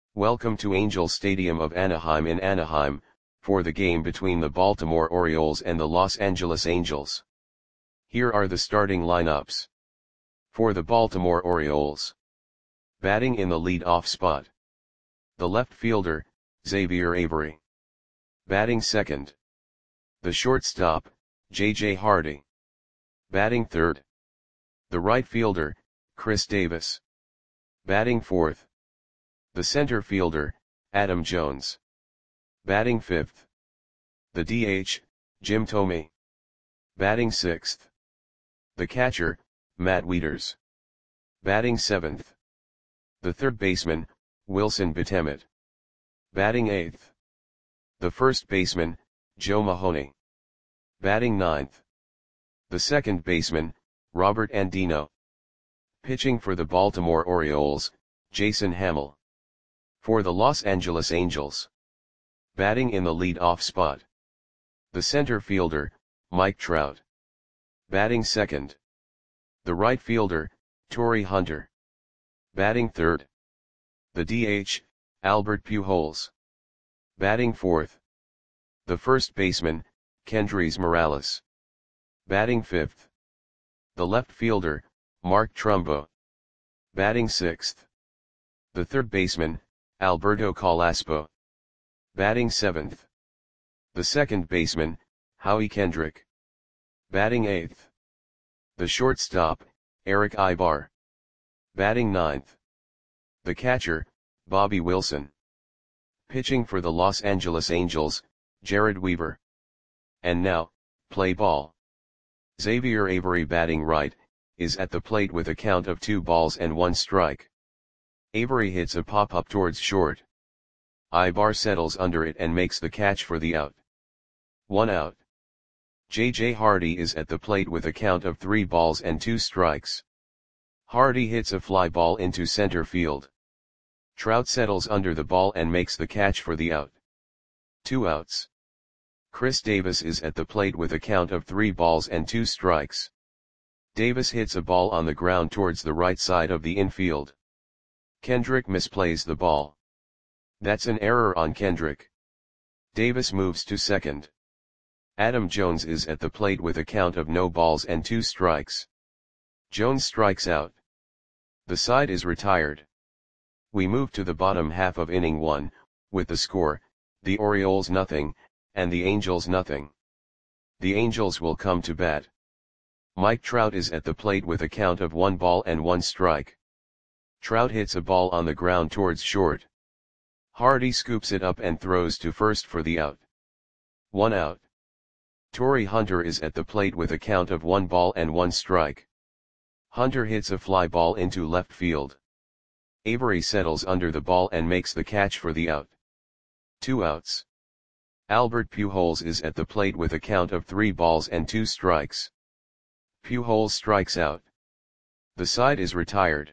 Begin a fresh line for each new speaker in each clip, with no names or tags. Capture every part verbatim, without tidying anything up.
Welcome to Angel Stadium of Anaheim in Anaheim, for the game between the Baltimore Orioles and the Los Angeles Angels. Here are the starting lineups. For the Baltimore Orioles. Batting in the lead-off spot. The left fielder, Xavier Avery. Batting second. The shortstop, J J Hardy. Batting third. The right fielder, Chris Davis. Batting fourth. The center fielder, Adam Jones. Batting fifth. The D H, Jim Thome. Batting sixth. The catcher, Matt Wieters. Batting seventh. The third baseman, Wilson Betemet. Batting eighth. The first baseman, Joe Mahoney. Batting ninth. The second baseman, Robert Andino. Pitching for the Baltimore Orioles, Jason Hammel. For the Los Angeles Angels. Batting in the lead-off spot. The center fielder, Mike Trout. Batting second. The right fielder, Torii Hunter. Batting third. The D H, Albert Pujols. Batting fourth. The first baseman, Kendrys Morales. Batting fifth. The left fielder, Mark Trumbo. Batting sixth. The third baseman, Alberto Calaspo. Batting seventh. The second baseman, Howie Kendrick. Batting eighth. The shortstop, Eric Aybar. Batting ninth. The catcher, Bobby Wilson. Pitching for the Los Angeles Angels, Jared Weaver. And now, play ball. Xavier Avery batting right, is at the plate with a count of two balls and one strike. Avery hits a pop-up towards short. Aybar settles under it and makes the catch for the out. One out. J J Hardy is at the plate with a count of three balls and two strikes. Hardy hits a fly ball into center field. Trout settles under the ball and makes the catch for the out. Two outs. Chris Davis is at the plate with a count of three balls and two strikes. Davis hits a ball on the ground towards the right side of the infield. Kendrick misplays the ball. That's an error on Kendrick. Davis moves to second. Adam Jones is at the plate with a count of no balls and two strikes. Jones strikes out. The side is retired. We move to the bottom half of inning one, with the score, the Orioles nothing, and the Angels nothing. The Angels will come to bat. Mike Trout is at the plate with a count of one ball and one strike. Trout hits a ball on the ground towards short. Hardy scoops it up and throws to first for the out. One out. Torii Hunter is at the plate with a count of one ball and one strike. Hunter hits a fly ball into left field. Avery settles under the ball and makes the catch for the out. Two outs. Albert Pujols is at the plate with a count of three balls and two strikes. Pujols strikes out. The side is retired.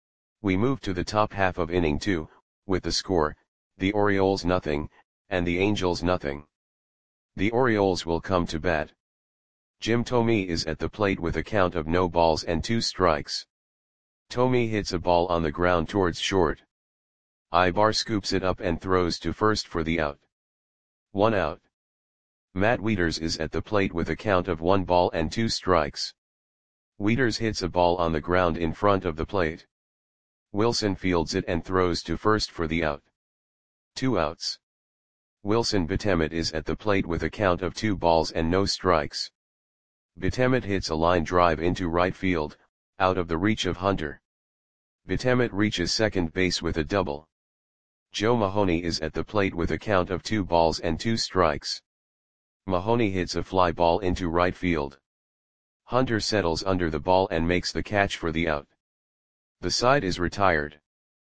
We move to the top half of inning two, with the score, the Orioles nothing, and the Angels nothing. The Orioles will come to bat. Jim Thome is at the plate with a count of no balls and two strikes. Thome hits a ball on the ground towards short. Aybar scoops it up and throws to first for the out. One out. Matt Wieters is at the plate with a count of one ball and two strikes. Wieters hits a ball on the ground in front of the plate. Wilson fields it and throws to first for the out. Two outs. Wilson Betemet is at the plate with a count of two balls and no strikes. Betemet hits a line drive into right field, out of the reach of Hunter. Betemet reaches second base with a double. Joe Mahoney is at the plate with a count of two balls and two strikes. Mahoney hits a fly ball into right field. Hunter settles under the ball and makes the catch for the out. The side is retired.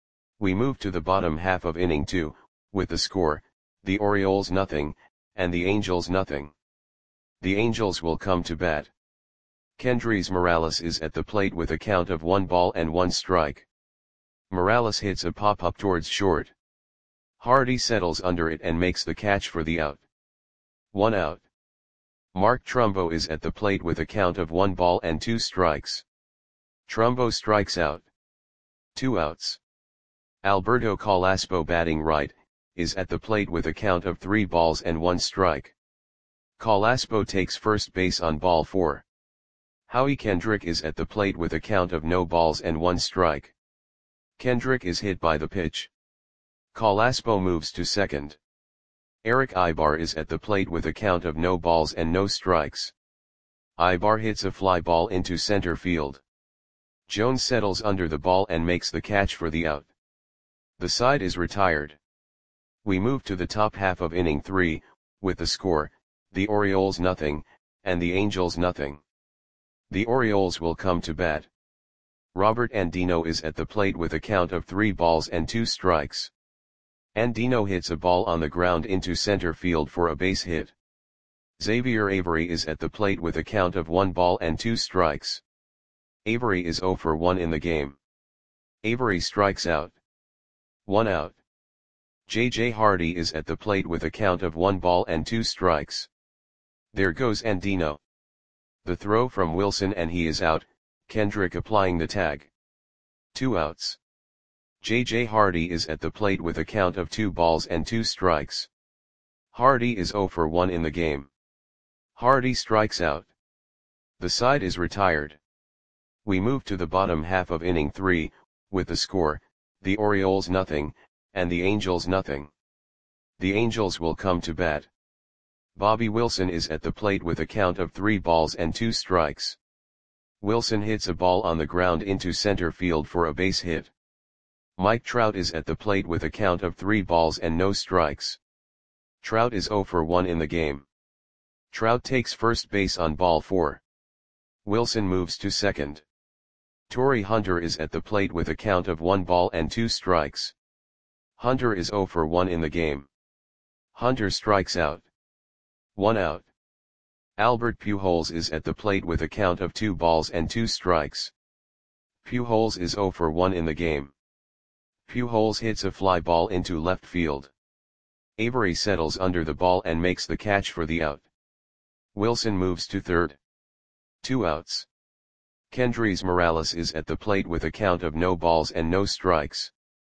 We move to the bottom half of inning two, with the score, the Orioles nothing, and the Angels nothing. The Angels will come to bat. Kendrys Morales is at the plate with a count of one ball and one strike. Morales hits a pop-up towards short. Hardy settles under it and makes the catch for the out. One out. Mark Trumbo is at the plate with a count of one ball and two strikes. Trumbo strikes out. Two outs. Alberto Calaspo batting right, is at the plate with a count of three balls and one strike. Calaspo takes first base on ball four. Howie Kendrick is at the plate with a count of no balls and one strike. Kendrick is hit by the pitch. Calaspo moves to second. Eric Ibar is at the plate with a count of no balls and no strikes. Ibar hits a fly ball into center field. Jones settles under the ball and makes the catch for the out. The side is retired. We move to the top half of inning three, with the score, the Orioles nothing, and the Angels nothing. The Orioles will come to bat. Robert Andino is at the plate with a count of three balls and two strikes. Andino hits a ball on the ground into center field for a base hit. Xavier Avery is at the plate with a count of one ball and two strikes. Avery is zero for one in the game. Avery strikes out. One out. J J Hardy is at the plate with a count of one ball and two strikes. There goes Andino. The throw from Wilson and he is out, Kendrick applying the tag. Two outs. J J Hardy is at the plate with a count of two balls and two strikes. Hardy is zero for one in the game. Hardy strikes out. The side is retired. We move to the bottom half of inning three, with the score, the Orioles nothing, and the Angels nothing. The Angels will come to bat. Bobby Wilson is at the plate with a count of three balls and two strikes. Wilson hits a ball on the ground into center field for a base hit. Mike Trout is at the plate with a count of three balls and no strikes. Trout is zero for one in the game. Trout takes first base on ball four. Wilson moves to second. Torrey Hunter is at the plate with a count of one ball and two strikes. Hunter is zero for one in the game. Hunter strikes out. One out. Albert Pujols is at the plate with a count of two balls and two strikes. Pujols is zero for one in the game. Pujols hits a fly ball into left field. Avery settles under the ball and makes the catch for the out. Wilson moves to third. Two outs. Kendrys Morales is at the plate with a count of no balls and no strikes.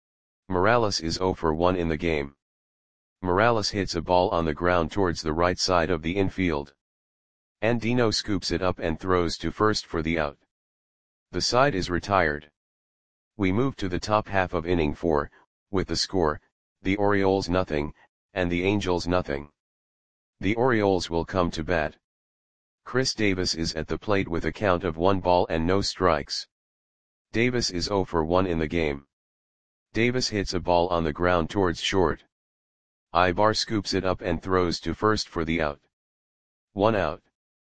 Morales is zero for one in the game. Morales hits a ball on the ground towards the right side of the infield. Andino scoops it up and throws to first for the out. The side is retired. We move to the top half of inning four, with the score, the Orioles nothing, and the Angels nothing. The Orioles will come to bat. Chris Davis is at the plate with a count of one ball and no strikes. Davis is zero for one in the game. Davis hits a ball on the ground towards short. Ibar scoops it up and throws to first for the out. One out.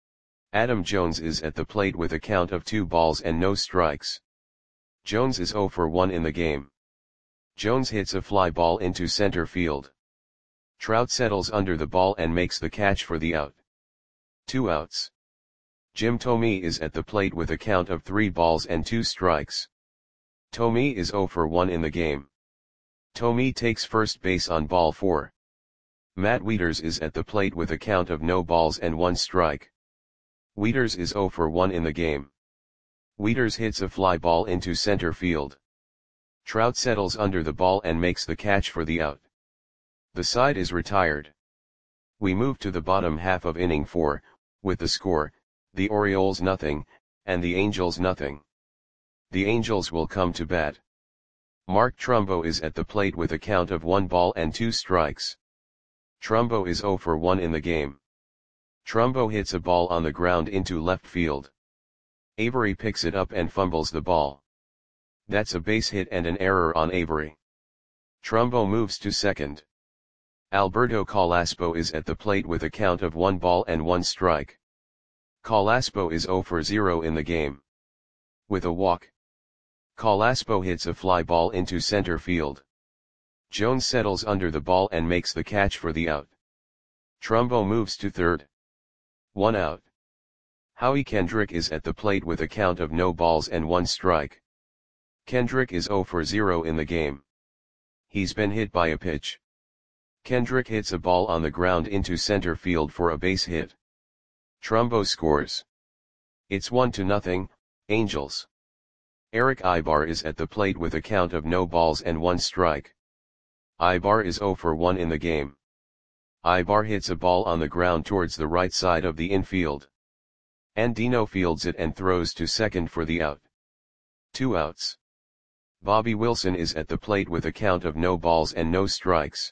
Adam Jones is at the plate with a count of two balls and no strikes. Jones is zero for one in the game. Jones hits a fly ball into center field. Trout settles under the ball and makes the catch for the out. Two outs. Jim Thome is at the plate with a count of three balls and two strikes. Thome is zero for one in the game. Thome takes first base on ball four. Matt Wieters is at the plate with a count of no balls and one strike. Wieters is zero for one in the game. Wieters hits a fly ball into center field. Trout settles under the ball and makes the catch for the out. The side is retired. We move to the bottom half of inning four, with the score, the Orioles nothing, and the Angels nothing. The Angels will come to bat. Mark Trumbo is at the plate with a count of one ball and two strikes. Trumbo is zero for one in the game. Trumbo hits a ball on the ground into left field. Avery picks it up and fumbles the ball. That's a base hit and an error on Avery. Trumbo moves to second. Alberto Calaspo is at the plate with a count of one ball and one strike. Calaspo is zero for zero in the game. With a walk. Calaspo hits a fly ball into center field. Jones settles under the ball and makes the catch for the out. Trumbo moves to third. One out. Howie Kendrick is at the plate with a count of no balls and one strike. Kendrick is zero for zero in the game. He's been hit by a pitch. Kendrick hits a ball on the ground into center field for a base hit. Trumbo scores. It's one to nothing, Angels. Eric Ibar is at the plate with a count of no balls and one strike. Ibar is zero for one in the game. Ibar hits a ball on the ground towards the right side of the infield. Andino fields it and throws to second for the out. Two outs. Bobby Wilson is at the plate with a count of no balls and no strikes.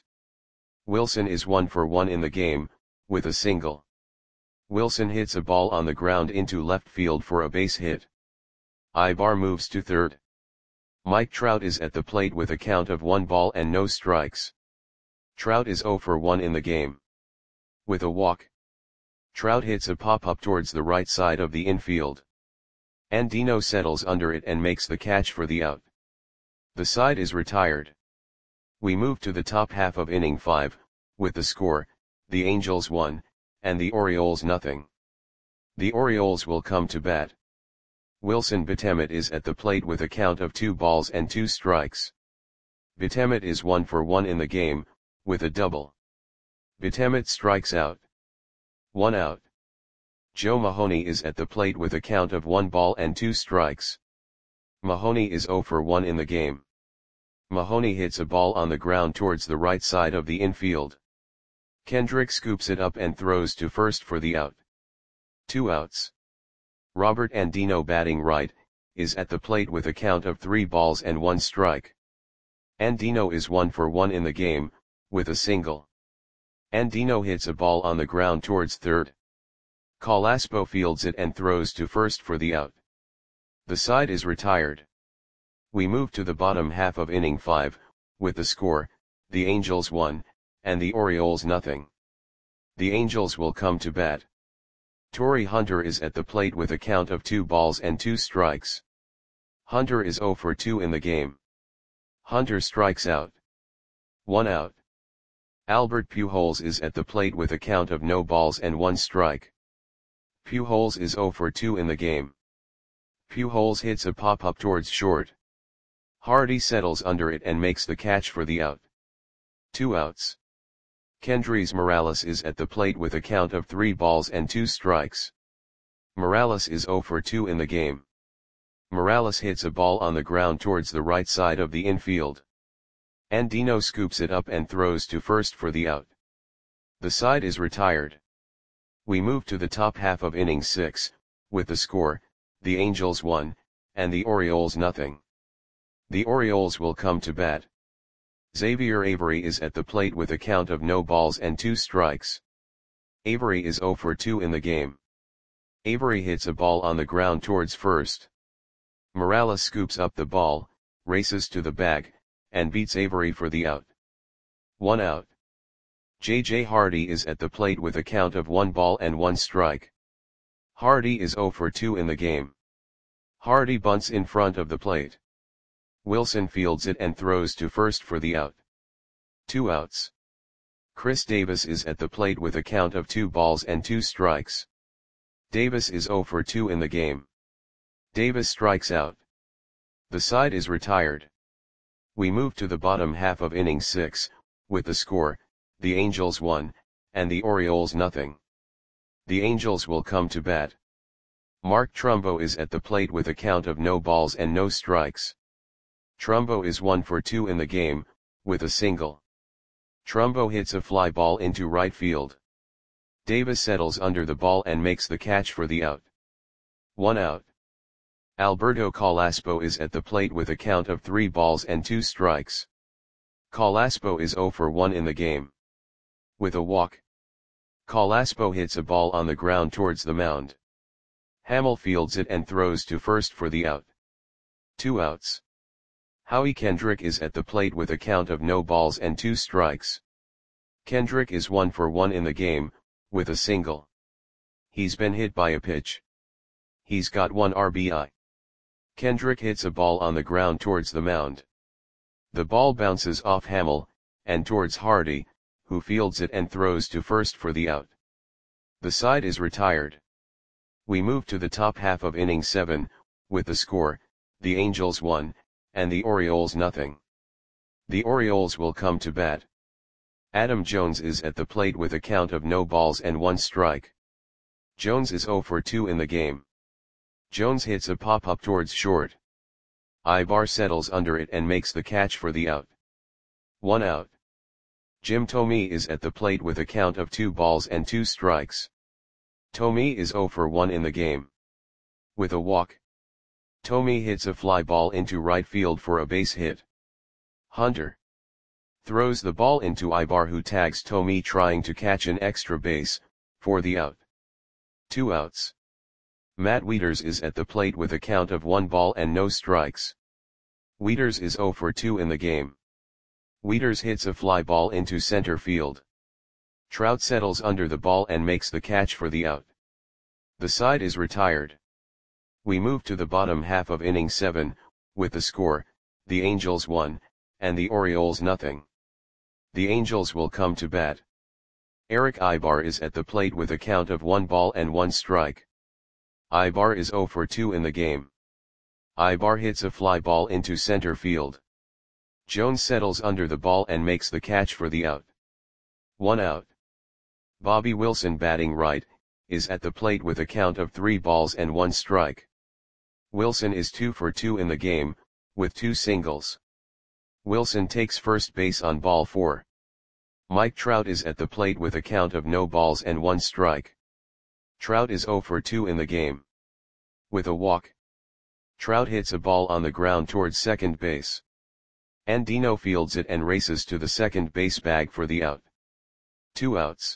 Wilson is one for one in the game, with a single. Wilson hits a ball on the ground into left field for a base hit. Ibar moves to third. Mike Trout is at the plate with a count of one ball and no strikes. Trout is zero for one in the game. With a walk. Trout hits a pop-up towards the right side of the infield. Andino settles under it and makes the catch for the out. The side is retired. We move to the top half of inning five, with the score, the Angels one, and the Orioles nothing. The Orioles will come to bat. Wilson Betemet is at the plate with a count of two balls and two strikes. Betemet is one for one in the game, with a double. Betemet strikes out. One out. Joe Mahoney is at the plate with a count of one ball and two strikes. Mahoney is zero for one in the game. Mahoney hits a ball on the ground towards the right side of the infield. Kendrick scoops it up and throws to first for the out. Two outs. Robert Andino, batting right, is at the plate with a count of three balls and one strike. Andino is one for one in the game, with a single. Andino hits a ball on the ground towards third. Calaspo fields it and throws to first for the out. The side is retired. We move to the bottom half of inning five, with the score, the Angels one, and the Orioles nothing. The Angels will come to bat. Torrey Hunter is at the plate with a count of two balls and two strikes. Hunter is zero for two in the game. Hunter strikes out. One out. Albert Pujols is at the plate with a count of no balls and one strike. Pujols is zero for two in the game. Pujols hits a pop-up towards short. Hardy settles under it and makes the catch for the out. Two outs. Kendrys Morales is at the plate with a count of three balls and two strikes. Morales is zero for two in the game. Morales hits a ball on the ground towards the right side of the infield. Andino scoops it up and throws to first for the out. The side is retired. We move to the top half of inning six, with the score, the Angels one, and the Orioles nothing. The Orioles will come to bat. Xavier Avery is at the plate with a count of no balls and two strikes. Avery is zero for two in the game. Avery hits a ball on the ground towards first. Morales scoops up the ball, races to the bag, and beats Avery for the out. One out. J J Hardy is at the plate with a count of one ball and one strike. Hardy is zero for two in the game. Hardy bunts in front of the plate. Wilson fields it and throws to first for the out. Two outs. Chris Davis is at the plate with a count of two balls and two strikes. Davis is zero for two in the game. Davis strikes out. The side is retired. We move to the bottom half of inning six, with the score, the Angels one, and the Orioles nothing. The Angels will come to bat. Mark Trumbo is at the plate with a count of no balls and no strikes. Trumbo is one for two in the game, with a single. Trumbo hits a fly ball into right field. Davis settles under the ball and makes the catch for the out. One out. Alberto Calaspo is at the plate with a count of three balls and two strikes. Calaspo is zero for one in the game. With a walk. Calaspo hits a ball on the ground towards the mound. Hamill fields it and throws to first for the out. Two outs. Howie Kendrick is at the plate with a count of no balls and two strikes. Kendrick is one for one in the game, with a single. He's been hit by a pitch. He's got one R B I. Kendrick hits a ball on the ground towards the mound. The ball bounces off Hamill, and towards Hardy, who fields it and throws to first for the out. The side is retired. We move to the top half of inning seven, with the score, the Angels one, and the Orioles nothing. The Orioles will come to bat. Adam Jones is at the plate with a count of no balls and one strike. Jones is zero for two in the game. Jones hits a pop-up towards short. Ibar settles under it and makes the catch for the out. One out. Jim Thome is at the plate with a count of two balls and two strikes. Thome is zero for one in the game. With a walk, Thome hits a fly ball into right field for a base hit. Hunter throws the ball into Ibar, who tags Thome trying to catch an extra base, for the out. Two outs. Matt Wieters is at the plate with a count of one ball and no strikes. Wieters is zero for two in the game. Wieters hits a fly ball into center field. Trout settles under the ball and makes the catch for the out. The side is retired. We move to the bottom half of inning seven, with the score, the Angels one, and the Orioles nothing. The Angels will come to bat. Eric Ibar is at the plate with a count of one ball and one strike. Ibar is zero for two in the game. Ibar hits a fly ball into center field. Jones settles under the ball and makes the catch for the out. One out. Bobby Wilson, batting right, is at the plate with a count of three balls and one strike. Wilson is two for two in the game, with two singles. Wilson takes first base on ball four. Mike Trout is at the plate with a count of no balls and one strike. Trout is zero for two in the game. With a walk, Trout hits a ball on the ground towards second base. Andino fields it and races to the second base bag for the out. Two outs.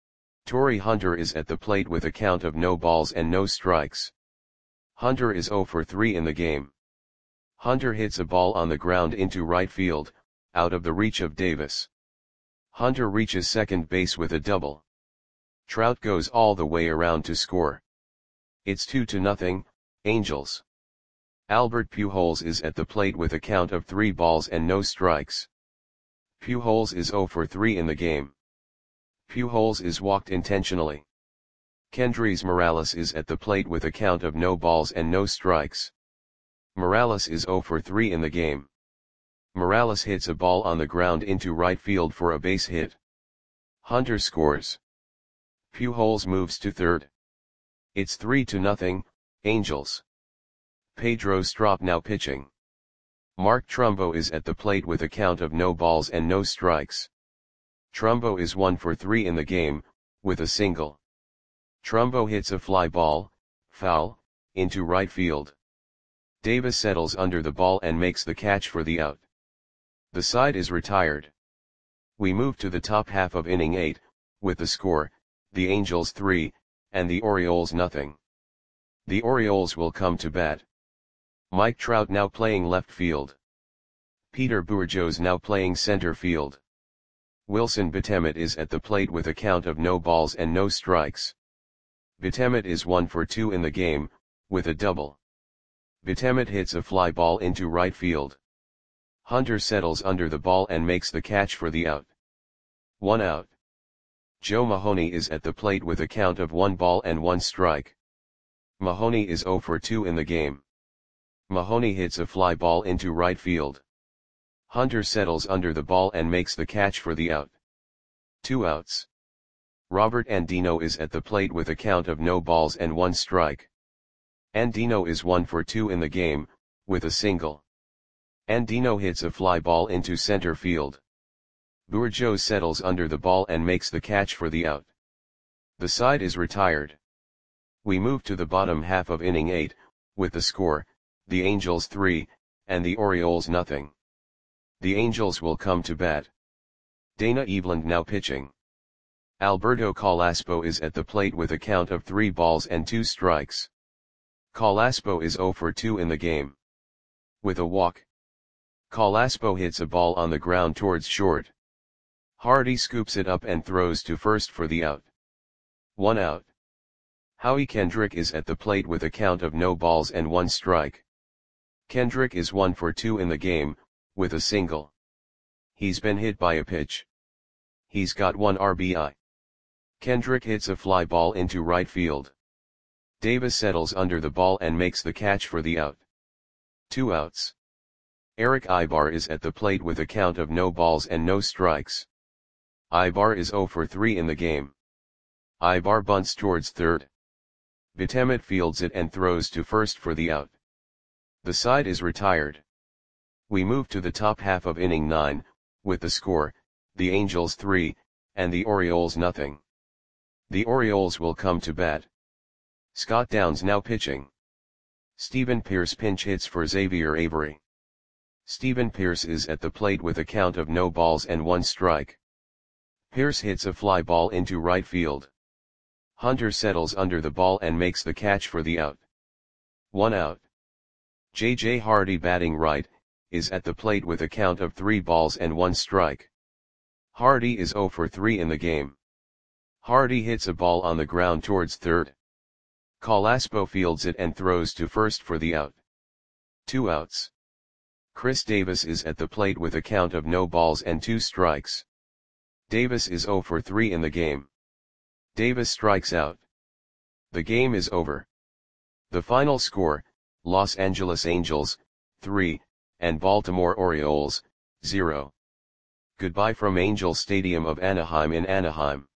Torii Hunter is at the plate with a count of no balls and no strikes. Hunter is zero for three in the game. Hunter hits a ball on the ground into right field, out of the reach of Davis. Hunter reaches second base with a double. Trout goes all the way around to score. It's two to nothing, Angels. Albert Pujols is at the plate with a count of three balls and no strikes. Pujols is zero for three in the game. Pujols is walked intentionally. Kendrys Morales is at the plate with a count of no balls and no strikes. Morales is zero for three in the game. Morales hits a ball on the ground into right field for a base hit. Hunter scores. Pujols moves to third. It's three to nothing, Angels. Pedro Strop now pitching. Mark Trumbo is at the plate with a count of no balls and no strikes. Trumbo is one for three in the game, with a single. Trumbo hits a fly ball, foul, into right field. Davis settles under the ball and makes the catch for the out. The side is retired. We move to the top half of inning eight, with the score, the Angels three, and the Orioles nothing. The Orioles will come to bat. Mike Trout now playing left field. Peter Bourjos now playing center field. Wilson Betemet is at the plate with a count of no balls and no strikes. Betemet is one for two in the game, with a double. Betemet hits a fly ball into right field. Hunter settles under the ball and makes the catch for the out. One out. Joe Mahoney is at the plate with a count of one ball and one strike. Mahoney is zero for two in the game. Mahoney hits a fly ball into right field. Hunter settles under the ball and makes the catch for the out. Two outs. Robert Andino is at the plate with a count of no balls and one strike. Andino is one for two in the game, with a single. Andino hits a fly ball into center field. Bourjos settles under the ball and makes the catch for the out. The side is retired. We move to the bottom half of inning eight, with the score, the Angels three, and the Orioles nothing. The Angels will come to bat. Dana Eveland now pitching. Alberto Calaspo is at the plate with a count of three balls and two strikes. Calaspo is zero for two in the game. With a walk, Calaspo hits a ball on the ground towards short. Hardy scoops it up and throws to first for the out. One out. Howie Kendrick is at the plate with a count of no balls and one strike. Kendrick is one for two in the game, with a single. He's been hit by a pitch. He's got one R B I. Kendrick hits a fly ball into right field. Davis settles under the ball and makes the catch for the out. Two outs. Eric Ibar is at the plate with a count of no balls and no strikes. Ibar is zero for three in the game. Ibar bunts towards third. Betemet fields it and throws to first for the out. The side is retired. We move to the top half of inning nine, with the score, the Angels three, and the Orioles nothing. The Orioles will come to bat. Scott Downs now pitching. Stephen Pearce pinch hits for Xavier Avery. Stephen Pearce is at the plate with a count of no balls and one strike. Pearce hits a fly ball into right field. Hunter settles under the ball and makes the catch for the out. One out. J J Hardy batting right, is at the plate with a count of three balls and one strike. Hardy is zero for three in the game. Hardy hits a ball on the ground towards third. Colaspo fields it and throws to first for the out. Two outs. Chris Davis is at the plate with a count of no balls and two strikes. Davis is zero for three in the game. Davis strikes out. The game is over. The final score, Los Angeles Angels, three, and Baltimore Orioles, zero. Goodbye from Angel Stadium of Anaheim in Anaheim.